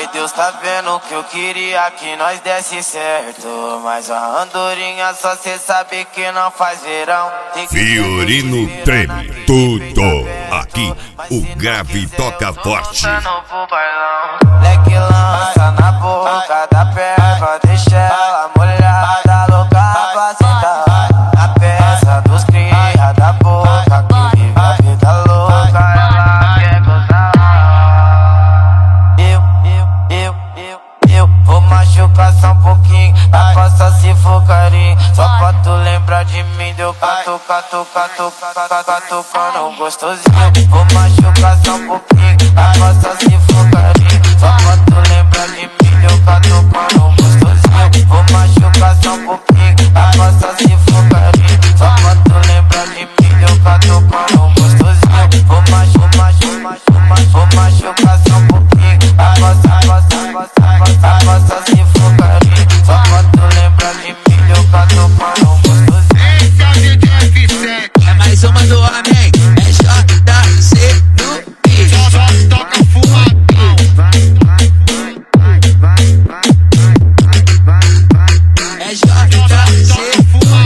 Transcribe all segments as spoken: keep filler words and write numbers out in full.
Oi, Deus tá vendo que eu queria que nós desse certo, mas a andorinha só cê sabe que não faz verão. Fiorino treme tudo. Aqui o grave toca forte. Leque lança na boca da perna, deixa ela molhada, louca pra sentar. Na peça dos cria da boca que vive a vida louca, ela quer gozar. Eu, eu, eu, eu, eu vou machucar só um pouquinho, a costa se for carinho. Só pra tu lembrar de mim, deu cato, cato, cato, cato, catucando gostosinho. Vou machucar só um pouquinho, a costa se for carinho. Só pra tu lembrar de mim, deu catucando gostosinho. Vou machucar só um pouquinho, a costa se for carinho. Só pra tu lembrar de mim, deu catucando gostosinho. Vou machucar, machucar, vou machucar só um pouquinho, a costa, a costa, a costa, a costa se for carinho. Só pra tu lembrar de mim, deu catucando gostosinho. Esse é o D J F sete. É mais uma do homem, é J C no beat. Só, só toca fumadão. É J C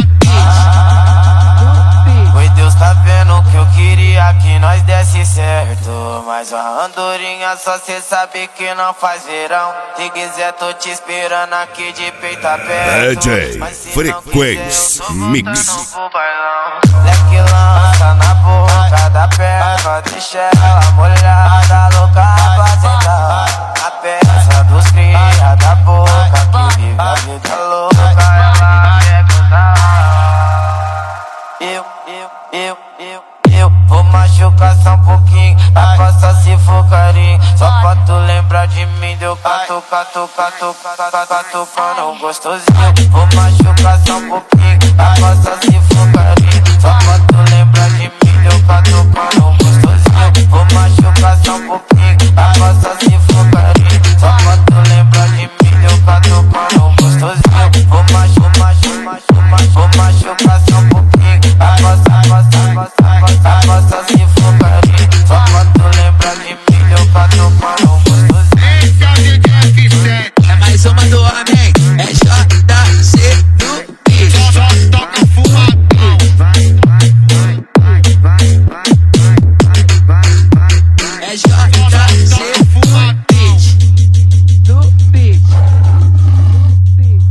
Oi, Deus tá vendo que eu queria que nós desse certo, mas a andorinha só cê sabe que não faz verão. Se quiser tô te esperando aqui de peito aberto. D J Frequência Mix. Leque lança na boca da perna, deixa ela molhada, louca pra sentar. A peça dos cria da boca que vive a vida louca, ela quer gozar. Eu, eu, eu, eu, eu vou machucar só um pouquinho, a costa se for carinho. Só pra tu lembrar de mim, deu cato, cato, cato, cato, catucando gostosinho. Vou machucar só um pouquinho, a costa se for carinho. Só pra tu lembrar de mim, deu cato,